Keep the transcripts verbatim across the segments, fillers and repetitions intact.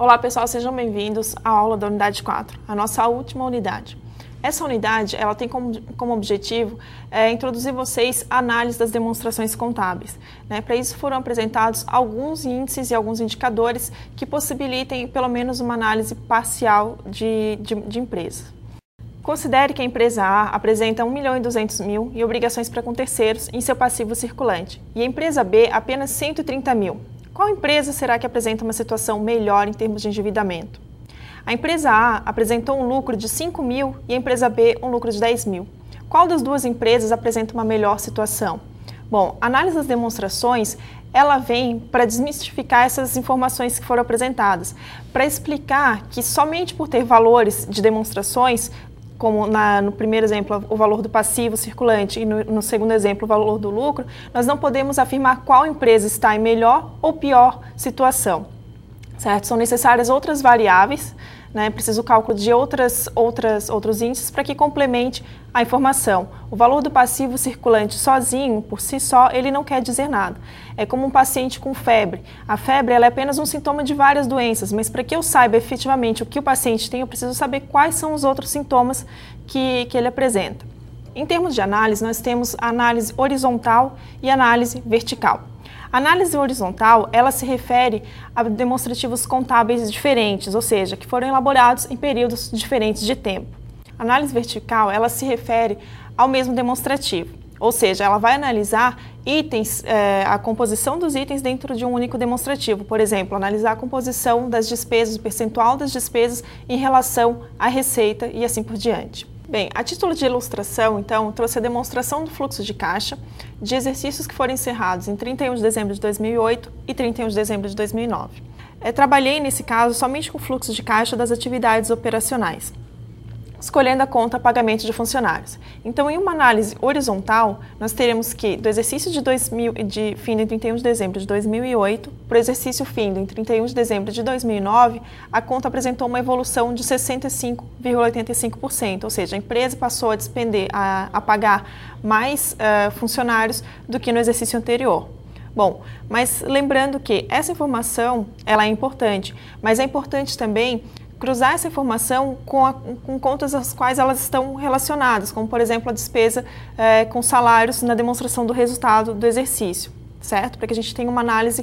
Olá pessoal, sejam bem-vindos à aula da unidade quatro, a nossa última unidade. Essa unidade ela tem como, como objetivo é, introduzir vocês a análise das demonstrações contábeis. Né? Para isso foram apresentados alguns índices e alguns indicadores que possibilitem pelo menos uma análise parcial de, de, de empresas. Considere que a empresa A apresenta um milhão e duzentos mil em obrigações para com terceiros em seu passivo circulante e a empresa B apenas cento e trinta mil. Qual empresa será que apresenta uma situação melhor em termos de endividamento? A empresa A apresentou um lucro de cinco mil e a empresa B um lucro de dez mil. Qual das duas empresas apresenta uma melhor situação? Bom, a análise das demonstrações, ela vem para desmistificar essas informações que foram apresentadas, para explicar que somente por ter valores de demonstrações, como na, no primeiro exemplo o valor do passivo circulante e no, no segundo exemplo o valor do lucro, nós não podemos afirmar qual empresa está em melhor ou pior situação, certo? São necessárias outras variáveis, né? Preciso o cálculo de outras, outras, outros índices para que complemente a informação. O valor do passivo circulante sozinho, por si só, ele não quer dizer nada. É como um paciente com febre. A febre ela é apenas um sintoma de várias doenças, mas para que eu saiba efetivamente o que o paciente tem, eu preciso saber quais são os outros sintomas que, que ele apresenta. Em termos de análise, nós temos a análise horizontal e a análise vertical. A análise horizontal, ela se refere a demonstrativos contábeis diferentes, ou seja, que foram elaborados em períodos diferentes de tempo. A análise vertical, ela se refere ao mesmo demonstrativo, ou seja, ela vai analisar itens, eh, a composição dos itens dentro de um único demonstrativo. Por exemplo, analisar a composição das despesas, o percentual das despesas em relação à receita e assim por diante. Bem, a título de ilustração, então, trouxe a demonstração do fluxo de caixa de exercícios que foram encerrados em trinta e um de dezembro de dois mil e oito e trinta e um de dezembro de dois mil e nove. É, trabalhei, nesse caso, somente com o fluxo de caixa das atividades operacionais, escolhendo a conta pagamento de funcionários. Então, em uma análise horizontal, nós teremos que, do exercício de, dois mil, de findo em trinta e um de dezembro de dois mil e oito para o exercício findo em trinta e um de dezembro de dois mil e nove, a conta apresentou uma evolução de sessenta e cinco vírgula oitenta e cinco por cento, ou seja, a empresa passou a despender, a, a pagar mais uh, funcionários do que no exercício anterior. Bom, mas lembrando que essa informação ela é importante, mas é importante também cruzar essa informação com, a, com contas às quais elas estão relacionadas, como, por exemplo, a despesa é, com salários na demonstração do resultado do exercício, certo? Para que a gente tenha uma análise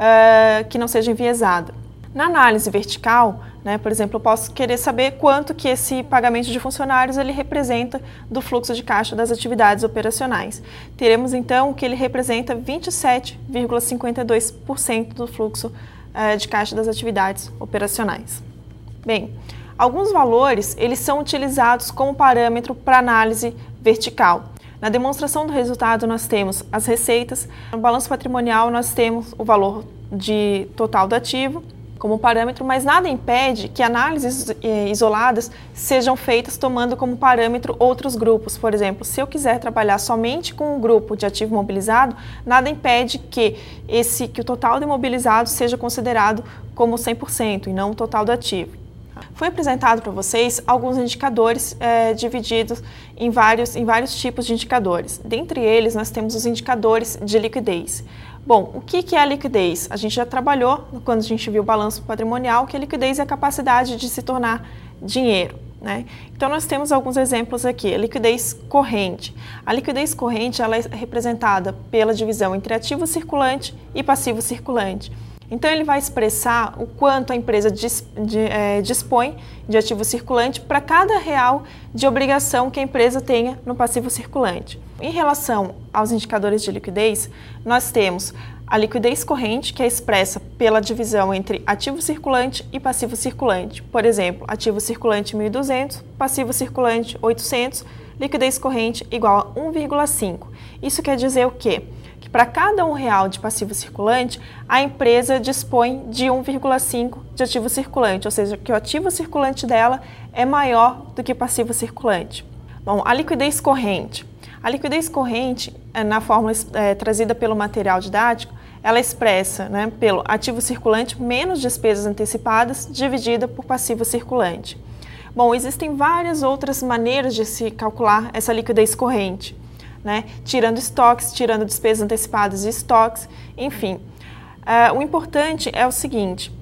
é, que não seja enviesada. Na análise vertical, né, por exemplo, eu posso querer saber quanto que esse pagamento de funcionários ele representa do fluxo de caixa das atividades operacionais. Teremos, então, que ele representa vinte e sete vírgula cinquenta e dois por cento do fluxo é, de caixa das atividades operacionais. Bem, alguns valores eles são utilizados como parâmetro para análise vertical. Na demonstração do resultado nós temos as receitas, no balanço patrimonial nós temos o valor de total do ativo como parâmetro, mas nada impede que análises eh, isoladas sejam feitas tomando como parâmetro outros grupos. Por exemplo, se eu quiser trabalhar somente com um grupo de ativo imobilizado, nada impede que, esse, que o total do imobilizado seja considerado como cem por cento e não o total do ativo. Foi apresentado para vocês alguns indicadores é, divididos em vários, em vários tipos de indicadores. Dentre eles, nós temos os indicadores de liquidez. Bom, o que, que é a liquidez? A gente já trabalhou quando a gente viu o balanço patrimonial, que a liquidez é a capacidade de se tornar dinheiro, né? Então, nós temos alguns exemplos aqui. A liquidez corrente. A liquidez corrente ela é representada pela divisão entre ativo circulante e passivo circulante. Então, ele vai expressar o quanto a empresa dis, de, é, dispõe de ativo circulante para cada real de obrigação que a empresa tenha no passivo circulante. Em relação aos indicadores de liquidez, nós temos a liquidez corrente, que é expressa pela divisão entre ativo circulante e passivo circulante. Por exemplo, ativo circulante mil e duzentos, passivo circulante oitocentos, liquidez corrente igual a um vírgula cinco. Isso quer dizer o quê? Que para cada um real de passivo circulante, a empresa dispõe de um vírgula cinco de ativo circulante, ou seja, que o ativo circulante dela é maior do que o passivo circulante. Bom, a liquidez corrente. A liquidez corrente, na fórmula é, trazida pelo material didático, ela expressa, né, pelo ativo circulante menos despesas antecipadas dividida por passivo circulante. Bom, existem várias outras maneiras de se calcular essa liquidez corrente, né? Tirando estoques, tirando despesas antecipadas de estoques, enfim. Uh, o importante é o seguinte,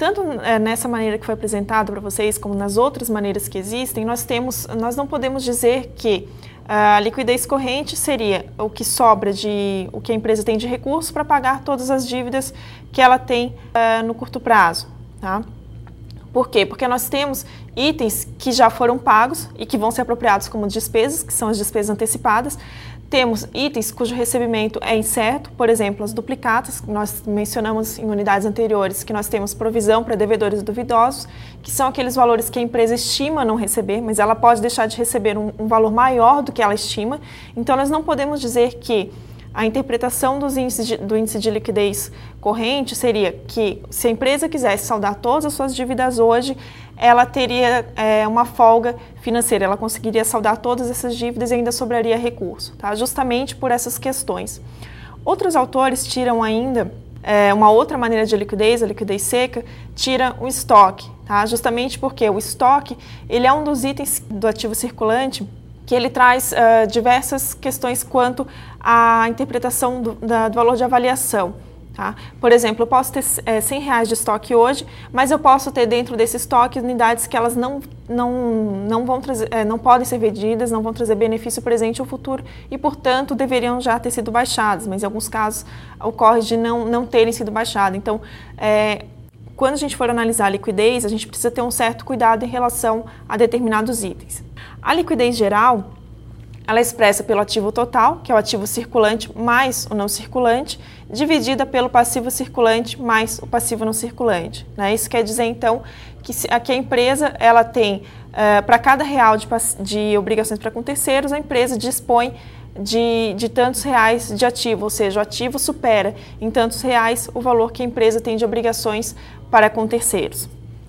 tanto é, nessa maneira que foi apresentada para vocês, como nas outras maneiras que existem, nós, temos, nós não podemos dizer que a liquidez corrente seria o que sobra de, o que a empresa tem de recurso para pagar todas as dívidas que ela tem uh, no curto prazo, tá? Por quê? Porque nós temos itens que já foram pagos e que vão ser apropriados como despesas, que são as despesas antecipadas. Temos itens cujo recebimento é incerto, por exemplo, as duplicatas, que nós mencionamos em unidades anteriores, que nós temos provisão para devedores duvidosos, que são aqueles valores que a empresa estima não receber, mas ela pode deixar de receber um, um valor maior do que ela estima. Então, nós não podemos dizer que a interpretação dos índices de, do índice de liquidez corrente seria que, se a empresa quisesse saldar todas as suas dívidas hoje, ela teria é, uma folga financeira, ela conseguiria saldar todas essas dívidas e ainda sobraria recurso, tá? Justamente por essas questões. Outros autores tiram ainda é, uma outra maneira de liquidez, a liquidez seca, tira o estoque, tá? Justamente porque o estoque ele é um dos itens do ativo circulante que ele traz uh, diversas questões quanto à interpretação do, da, do valor de avaliação. Tá? Por exemplo, eu posso ter é, cem reais de estoque hoje, mas eu posso ter dentro desse estoque unidades que elas não, não, não, vão trazer, é, não podem ser vendidas, não vão trazer benefício presente ou futuro e, portanto, deveriam já ter sido baixadas, mas em alguns casos ocorre de não, não terem sido baixadas. Então, é, quando a gente for analisar a liquidez, a gente precisa ter um certo cuidado em relação a determinados itens. A liquidez geral, ela é expressa pelo ativo total, que é o ativo circulante mais o não circulante, dividida pelo passivo circulante mais o passivo não circulante. Né? Isso quer dizer, então, que aqui a empresa ela tem, uh, para cada real de, de obrigações para com terceiros, a empresa dispõe de, de tantos reais de ativo, ou seja, o ativo supera em tantos reais o valor que a empresa tem de obrigações para com terceiros.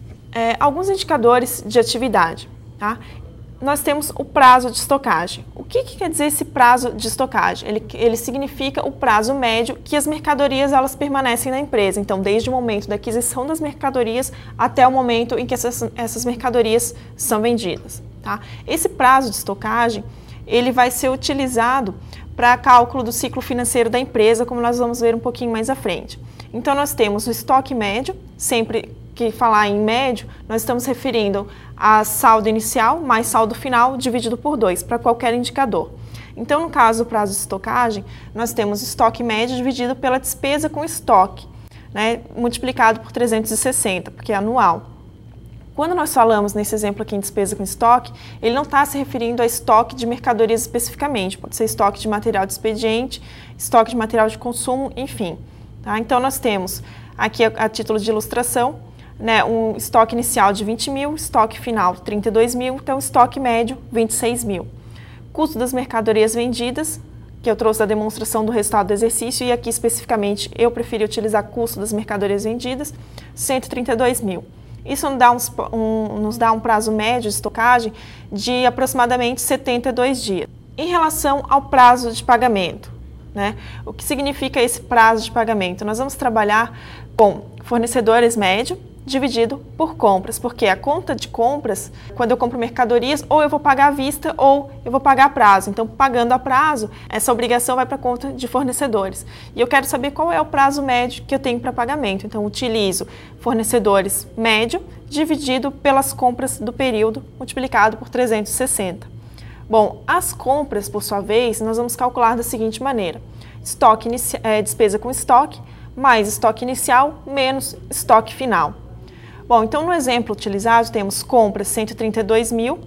É, alguns indicadores de atividade. Tá? Nós temos o prazo de estocagem. O que, que quer dizer esse prazo de estocagem? Ele, ele significa o prazo médio que as mercadorias elas permanecem na empresa. Então, desde o momento da aquisição das mercadorias até o momento em que essas, essas mercadorias são vendidas. Tá? Esse prazo de estocagem ele vai ser utilizado para cálculo do ciclo financeiro da empresa, como nós vamos ver um pouquinho mais à frente. Então, nós temos o estoque médio, sempre que falar em médio, nós estamos referindo a saldo inicial mais saldo final dividido por dois, para qualquer indicador. Então, no caso do prazo de estocagem, nós temos estoque médio dividido pela despesa com estoque, né, multiplicado por trezentos e sessenta, porque é anual. Quando nós falamos nesse exemplo aqui em despesa com estoque, ele não está se referindo a estoque de mercadorias especificamente, pode ser estoque de material de expediente, estoque de material de consumo, enfim. Tá? Então, nós temos aqui a, a título de ilustração, né, um estoque inicial de vinte mil, estoque final trinta e dois mil, então estoque médio vinte e seis mil. Custo das mercadorias vendidas, que eu trouxe da demonstração do resultado do exercício, e aqui especificamente eu preferi utilizar custo das mercadorias vendidas, cento e trinta e dois mil. Isso nos dá, uns, um, nos dá um prazo médio de estocagem de aproximadamente setenta e dois dias. Em relação ao prazo de pagamento, né, o que significa esse prazo de pagamento? Nós vamos trabalhar com fornecedores médio dividido por compras, porque a conta de compras, quando eu compro mercadorias, ou eu vou pagar à vista ou eu vou pagar a prazo. Então, pagando a prazo, essa obrigação vai para a conta de fornecedores. E eu quero saber qual é o prazo médio que eu tenho para pagamento. Então, utilizo fornecedores médio dividido pelas compras do período, multiplicado por trezentos e sessenta. Bom, as compras, por sua vez, nós vamos calcular da seguinte maneira. Estoque inici- é, despesa com estoque, mais estoque inicial, menos estoque final. Bom, então no exemplo utilizado temos compras cento e trinta e dois mil,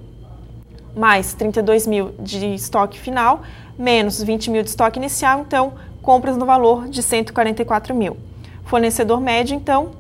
mais trinta e dois mil de estoque final, menos vinte mil de estoque inicial, então compras no valor de cento e quarenta e quatro mil. Fornecedor médio, então,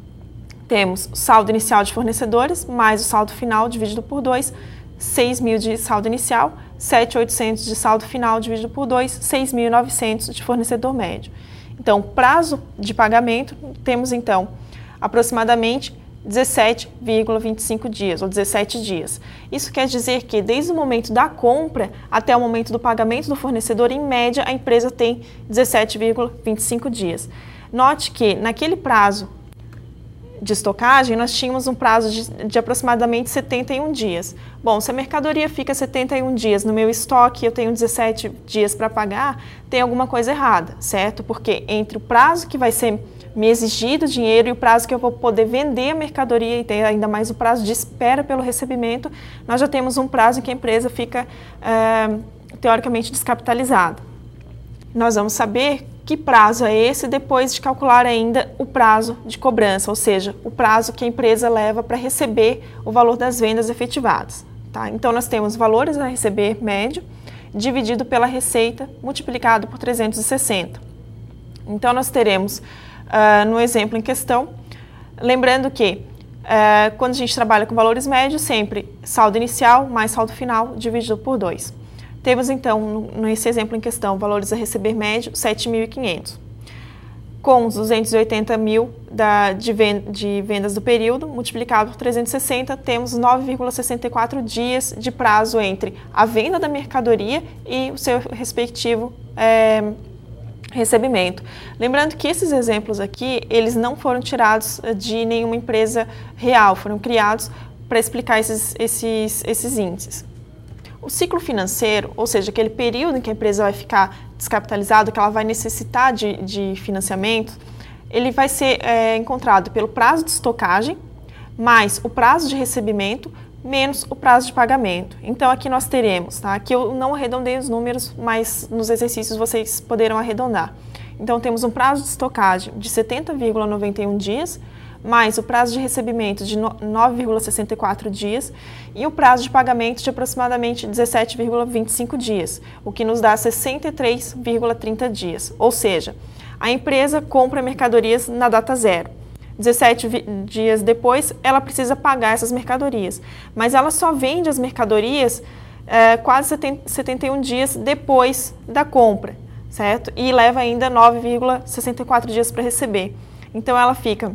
temos o saldo inicial de fornecedores, mais o saldo final dividido por dois, seis mil de saldo inicial, sete mil e oitocentos de saldo final dividido por dois, seis mil e novecentos de fornecedor médio. Então, prazo de pagamento, temos então aproximadamente dezessete vírgula vinte e cinco dias, ou dezessete dias. Isso quer dizer que desde o momento da compra até o momento do pagamento do fornecedor, em média, a empresa tem dezessete vírgula vinte e cinco dias. Note que naquele prazo de estocagem, nós tínhamos um prazo de, de aproximadamente setenta e um dias. Bom, se a mercadoria fica setenta e um dias no meu estoque e eu tenho dezessete dias para pagar, tem alguma coisa errada, certo? Porque entre o prazo que vai ser me exigido dinheiro e o prazo que eu vou poder vender a mercadoria e ter ainda mais o prazo de espera pelo recebimento, nós já temos um prazo em que a empresa fica é, teoricamente descapitalizada. Nós vamos saber que prazo é esse depois de calcular ainda o prazo de cobrança, ou seja, o prazo que a empresa leva para receber o valor das vendas efetivadas. Tá? Então, nós temos valores a receber médio dividido pela receita multiplicado por trezentos e sessenta. Então, nós teremos, uh, no exemplo em questão, lembrando que uh, quando a gente trabalha com valores médios, sempre saldo inicial mais saldo final dividido por dois. Temos, então, nesse exemplo em questão, valores a receber médio, sete mil e quinhentos. Com os duzentos e oitenta mil da, de, vend, de vendas do período, multiplicado por trezentos e sessenta, temos nove vírgula sessenta e quatro dias de prazo entre a venda da mercadoria e o seu respectivo é, recebimento. Lembrando que esses exemplos aqui, eles não foram tirados de nenhuma empresa real, foram criados para explicar esses, esses, esses índices. O ciclo financeiro, ou seja, aquele período em que a empresa vai ficar descapitalizada, que ela vai necessitar de, de financiamento, ele vai ser é, encontrado pelo prazo de estocagem, mais o prazo de recebimento, menos o prazo de pagamento. Então, aqui nós teremos, tá? Aqui eu não arredondei os números, mas nos exercícios vocês poderão arredondar. Então, temos um prazo de estocagem de setenta vírgula noventa e um dias, mais o prazo de recebimento de nove vírgula sessenta e quatro dias e o prazo de pagamento de aproximadamente dezessete vírgula vinte e cinco dias, o que nos dá sessenta e três vírgula trinta dias. Ou seja, a empresa compra mercadorias na data zero. dezessete dias depois, ela precisa pagar essas mercadorias, mas ela só vende as mercadorias é, quase setenta e um dias depois da compra, certo? E leva ainda nove vírgula sessenta e quatro dias para receber. Então, ela fica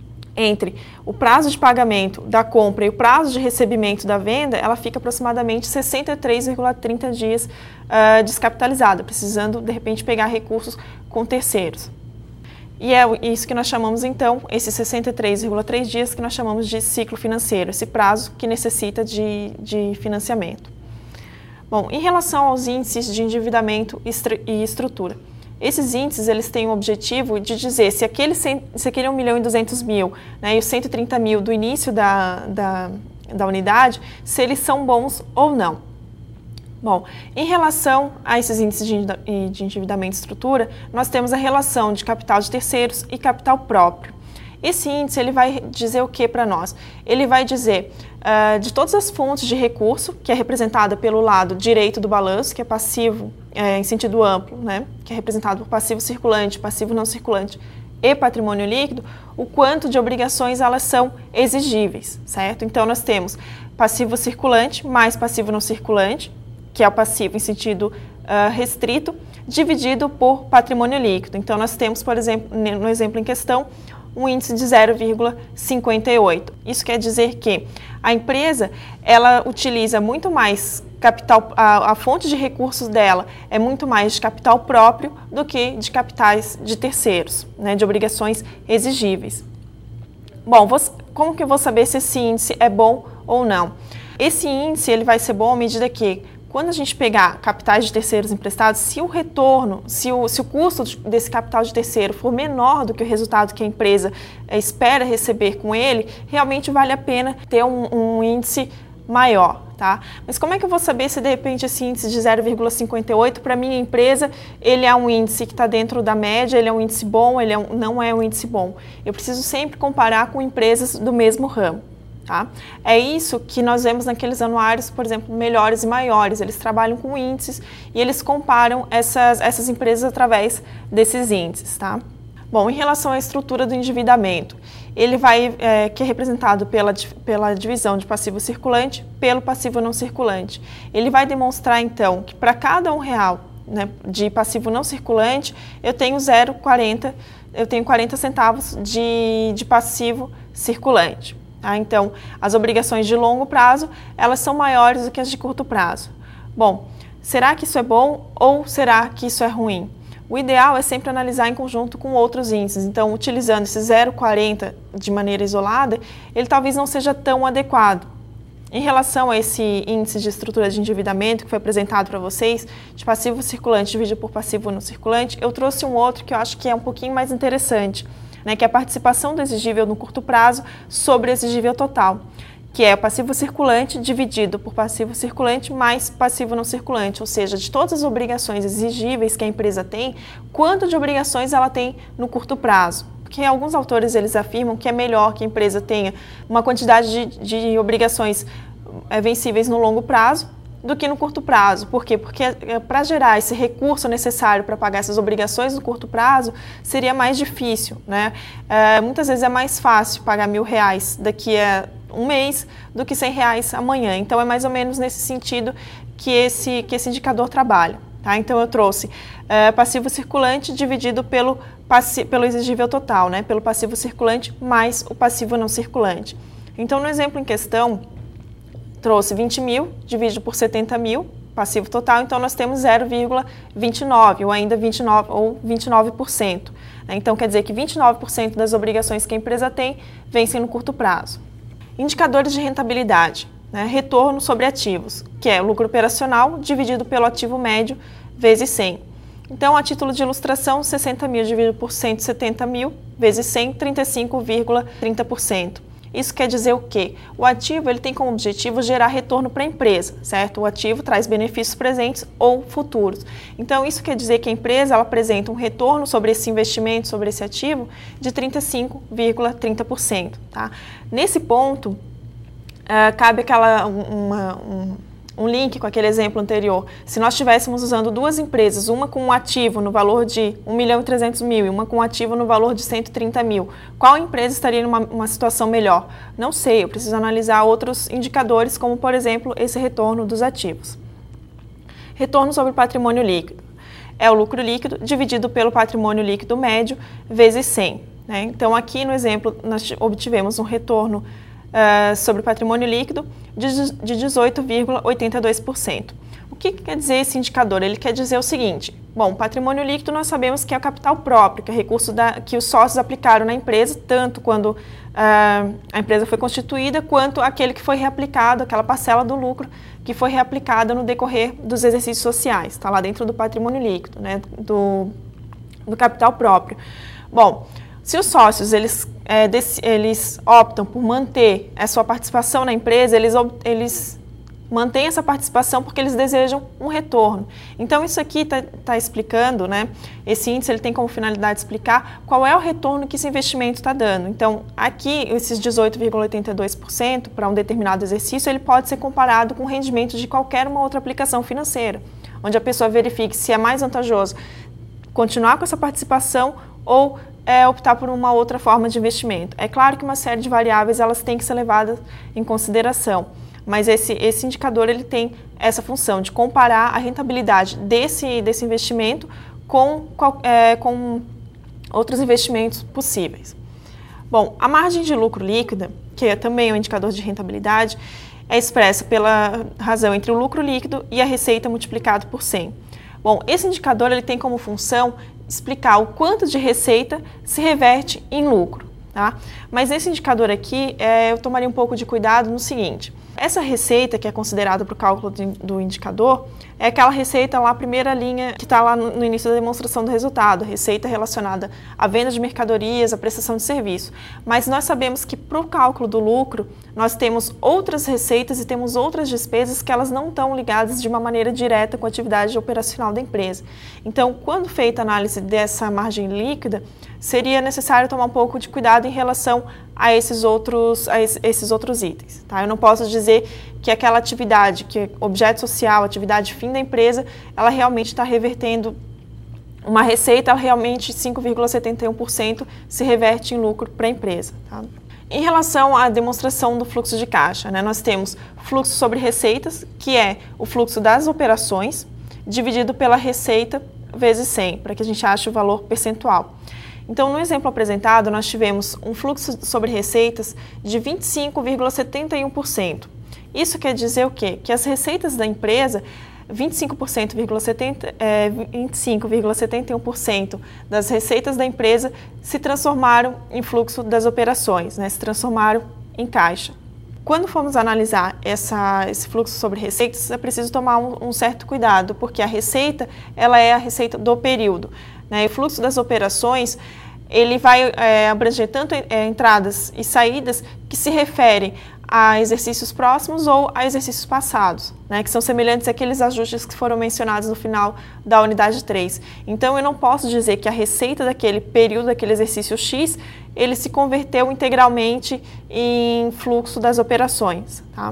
entre o prazo de pagamento da compra e o prazo de recebimento da venda, ela fica aproximadamente sessenta e três vírgula trinta dias uh, descapitalizada, precisando, de repente, pegar recursos com terceiros. E é isso que nós chamamos, então, esses sessenta e três vírgula três dias que nós chamamos de ciclo financeiro, esse prazo que necessita de, de financiamento. Bom, em relação aos índices de endividamento e estrutura, esses índices, eles têm o objetivo de dizer se aquele, se aquele um milhão e duzentos mil, né, e os cento e trinta mil do início da, da, da unidade, se eles são bons ou não. Bom, em relação a esses índices de, de endividamento e estrutura, nós temos a relação de capital de terceiros e capital próprio. Esse índice, ele vai dizer o que para nós? Ele vai dizer uh, de todas as fontes de recurso, que é representada pelo lado direito do balanço, que é passivo é, em sentido amplo, né? Que é representado por passivo circulante, passivo não circulante e patrimônio líquido, o quanto de obrigações elas são exigíveis, certo? Então, nós temos passivo circulante mais passivo não circulante, que é o passivo em sentido uh, restrito, dividido por patrimônio líquido. Então, nós temos, por exemplo, no exemplo em questão, um índice de zero vírgula cinquenta e oito. Isso quer dizer que a empresa, ela utiliza muito mais capital, a, a fonte de recursos dela é muito mais de capital próprio do que de capitais de terceiros, né, de obrigações exigíveis. Bom, vou, como que eu vou saber se esse índice é bom ou não? Esse índice, ele vai ser bom à medida que, quando a gente pegar capitais de terceiros emprestados, se o retorno, se o, se o custo desse capital de terceiro for menor do que o resultado que a empresa é, espera receber com ele, realmente vale a pena ter um, um índice maior, tá? Mas como é que eu vou saber se de repente esse índice de zero vírgula cinquenta e oito para a minha empresa, ele é um índice que está dentro da média, ele é um índice bom, ele é um, não é um índice bom? Eu preciso sempre comparar com empresas do mesmo ramo. Tá? É isso que nós vemos naqueles anuários, por exemplo, melhores e maiores. Eles trabalham com índices e eles comparam essas, essas empresas através desses índices. Tá? Bom, em relação à estrutura do endividamento, ele vai, é, que é representado pela, pela divisão de passivo circulante pelo passivo não circulante. Ele vai demonstrar, então, que para cada um real, né, de passivo não circulante, eu tenho zero vírgula quarenta, eu tenho quarenta centavos de, de passivo circulante. Tá? Então, as obrigações de longo prazo, elas são maiores do que as de curto prazo. Bom, será que isso é bom ou será que isso é ruim? O ideal é sempre analisar em conjunto com outros índices. Então, utilizando esse zero vírgula quarenta de maneira isolada, ele talvez não seja tão adequado. Em relação a esse índice de estrutura de endividamento que foi apresentado para vocês, de passivo circulante dividido por passivo não circulante, eu trouxe um outro que eu acho que é um pouquinho mais interessante, né, que é a participação do exigível no curto prazo sobre o exigível total, que é o passivo circulante dividido por passivo circulante mais passivo não circulante, ou seja, de todas as obrigações exigíveis que a empresa tem, quanto de obrigações ela tem no curto prazo. Porque alguns autores eles afirmam que é melhor que a empresa tenha uma quantidade de, de obrigações é, vencíveis no longo prazo do que no curto prazo. Por quê? Porque é, para gerar esse recurso necessário para pagar essas obrigações no curto prazo, seria mais difícil, né? É, muitas vezes é mais fácil pagar mil reais daqui a um mês do que cem reais amanhã. Então, é mais ou menos nesse sentido que esse, que esse indicador trabalha. Tá? Então, eu trouxe é, passivo circulante dividido pelo, passi pelo exigível total, né? Pelo passivo circulante mais o passivo não circulante. Então, no exemplo em questão, trouxe vinte mil, dividido por setenta mil, passivo total, então nós temos zero vírgula vinte e nove, ou ainda vinte e nove, ou vinte e nove por cento. Né? Então, quer dizer que vinte e nove por cento das obrigações que a empresa tem vencem no curto prazo. Indicadores de rentabilidade, né? Retorno sobre ativos, que é o lucro operacional dividido pelo ativo médio vezes cem. Então, a título de ilustração, sessenta mil dividido por cento e setenta mil vezes cem, trinta e cinco vírgula trinta por cento. Isso quer dizer o quê? O ativo ele tem como objetivo gerar retorno para a empresa, certo? O ativo traz benefícios presentes ou futuros. Então, isso quer dizer que a empresa ela apresenta um retorno sobre esse investimento, sobre esse ativo, de trinta e cinco vírgula trinta por cento. Tá? Nesse ponto, uh, cabe aquela, uma, um, um link com aquele exemplo anterior. Se nós estivéssemos usando duas empresas, uma com um ativo no valor de um milhão e trezentos mil e uma com um ativo no valor de cento e trinta mil, qual empresa estaria numa uma situação melhor? Não sei, eu preciso analisar outros indicadores, como, por exemplo, esse retorno dos ativos. Retorno sobre o patrimônio líquido. É o lucro líquido dividido pelo patrimônio líquido médio vezes cem. Né? Então, aqui no exemplo, nós obtivemos um retorno Uh, sobre o patrimônio líquido de dezoito vírgula oitenta e dois por cento. O que quer dizer esse indicador? Ele quer dizer o seguinte: bom, patrimônio líquido nós sabemos que é o capital próprio, que é recurso da, que os sócios aplicaram na empresa, tanto quando uh, a empresa foi constituída, quanto aquele que foi reaplicado, aquela parcela do lucro que foi reaplicada no decorrer dos exercícios sociais, está lá dentro do patrimônio líquido, né, do, do capital próprio. Bom, se os sócios eles, é, desse, eles optam por manter a sua participação na empresa, eles, eles mantêm essa participação porque eles desejam um retorno. Então, isso aqui está tá explicando, né? Esse índice ele tem como finalidade explicar qual é o retorno que esse investimento está dando. Então, aqui, esses dezoito vírgula oitenta e dois por cento para um determinado exercício, ele pode ser comparado com o rendimento de qualquer uma outra aplicação financeira, onde a pessoa verifique se é mais vantajoso continuar com essa participação ou é, optar por uma outra forma de investimento. É claro que uma série de variáveis elas têm que ser levadas em consideração, mas esse, esse indicador ele tem essa função de comparar a rentabilidade desse, desse investimento com, é, com outros investimentos possíveis. Bom, a margem de lucro líquida, que é também um indicador de rentabilidade, é expressa pela razão entre o lucro líquido e a receita multiplicado por cem. Bom, esse indicador ele tem como função explicar o quanto de receita se reverte em lucro, tá? Mas esse indicador aqui, é, eu tomaria um pouco de cuidado no seguinte: essa receita que é considerada para o cálculo do indicador é aquela receita lá, a primeira linha que está lá no, no início da demonstração do resultado, receita relacionada à venda de mercadorias, à prestação de serviço. Mas nós sabemos que para o cálculo do lucro, nós temos outras receitas e temos outras despesas que elas não estão ligadas de uma maneira direta com a atividade operacional da empresa. Então, quando feita a análise dessa margem líquida, seria necessário tomar um pouco de cuidado em relação a esses outros, a esses outros itens. Tá? Eu não posso dizer que aquela atividade, que é objeto social, atividade fim da empresa, ela realmente está revertendo uma receita, ela realmente cinco vírgula setenta e um por cento se reverte em lucro para a empresa. Tá? Em relação à demonstração do fluxo de caixa, né, nós temos fluxo sobre receitas, que é o fluxo das operações, dividido pela receita vezes cem, para que a gente ache o valor percentual. Então, no exemplo apresentado, nós tivemos um fluxo sobre receitas de vinte e cinco vírgula setenta e um por cento. Isso quer dizer o quê? Que as receitas da empresa, vinte e cinco vírgula setenta e um por cento das receitas da empresa se transformaram em fluxo das operações, né, se transformaram em caixa. Quando formos analisar essa, esse fluxo sobre receitas, é preciso tomar um, um certo cuidado, porque a receita ela é a receita do período, né? E o fluxo das operações ele vai é, abranger tanto é, entradas e saídas que se referem a exercícios próximos ou a exercícios passados, né, que são semelhantes àqueles ajustes que foram mencionados no final da unidade três. Então, eu não posso dizer que a receita daquele período, daquele exercício X, ele se converteu integralmente em fluxo das operações. Tá?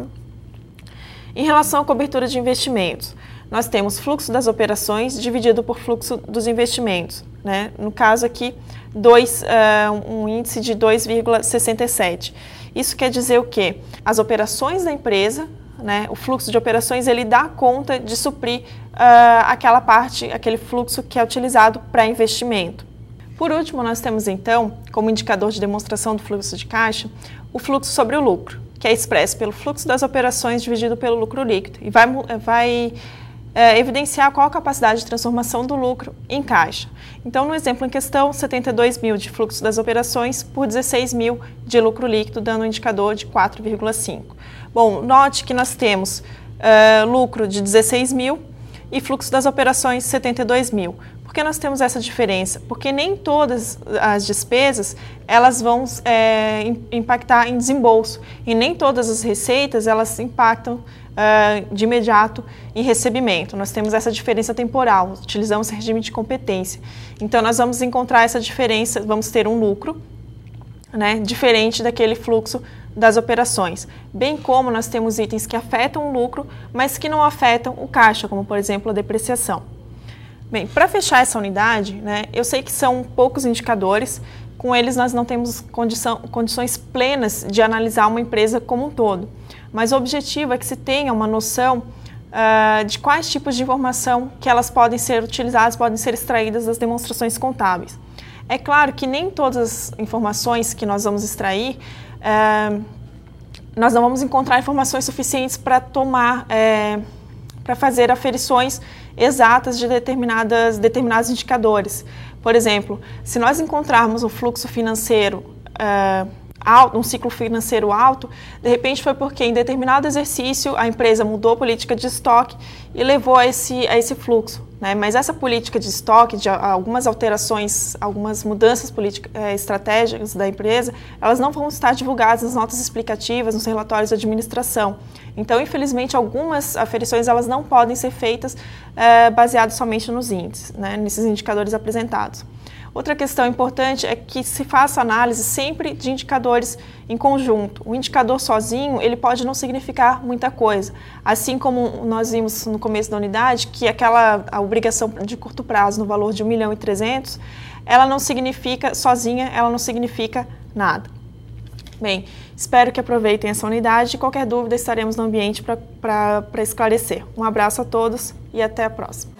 Em relação à cobertura de investimentos, nós temos fluxo das operações dividido por fluxo dos investimentos. Né? No caso aqui, dois, uh, um índice de dois vírgula sessenta e sete. Isso quer dizer o quê? As operações da empresa, né, o fluxo de operações, ele dá conta de suprir uh, aquela parte, aquele fluxo que é utilizado para investimento. Por último, nós temos então, como indicador de demonstração do fluxo de caixa, o fluxo sobre o lucro, que é expresso pelo fluxo das operações dividido pelo lucro líquido e vai, vai é, evidenciar qual a capacidade de transformação do lucro em caixa. Então, no exemplo em questão, setenta e dois mil de fluxo das operações por dezesseis mil de lucro líquido, dando um indicador de quatro vírgula cinco. Bom, note que nós temos uh, lucro de dezesseis mil e fluxo das operações setenta e dois mil. Por que nós temos essa diferença? Porque nem todas as despesas elas vão é, impactar em desembolso e nem todas as receitas elas impactam uh, de imediato em recebimento. Nós temos essa diferença temporal, utilizamos regime de competência. Então, nós vamos encontrar essa diferença, vamos ter um lucro, né, diferente daquele fluxo das operações, bem como nós temos itens que afetam o lucro, mas que não afetam o caixa, como, por exemplo, a depreciação. Bem, para fechar essa unidade, né, eu sei que são poucos indicadores, com eles nós não temos condição, condições plenas de analisar uma empresa como um todo, mas o objetivo é que se tenha uma noção uh, de quais tipos de informação que elas podem ser utilizadas, podem ser extraídas das demonstrações contábeis. É claro que nem todas as informações que nós vamos extrair, uh, nós não vamos encontrar informações suficientes para tomar, uh, para fazer aferições exatas de determinadas, determinados indicadores. Por exemplo, se nós encontrarmos um fluxo financeiro uh, alto, um ciclo financeiro alto, de repente foi porque em determinado exercício a empresa mudou a política de estoque e levou a esse, a esse fluxo. Né? Mas essa política de estoque, de algumas alterações, algumas mudanças políticas, eh, estratégicas da empresa, elas não vão estar divulgadas nas notas explicativas, nos relatórios de administração. Então, infelizmente, algumas aferições elas não podem ser feitas eh, baseadas somente nos índices, né? Nesses indicadores apresentados. Outra questão importante é que se faça análise sempre de indicadores em conjunto. O indicador sozinho, ele pode não significar muita coisa. Assim como nós vimos no começo da unidade, que aquela a obrigação de curto prazo no valor de um milhão e trezentos, ela não significa, sozinha, ela não significa nada. Bem, espero que aproveitem essa unidade e qualquer dúvida estaremos no ambiente para esclarecer. Um abraço a todos e até a próxima.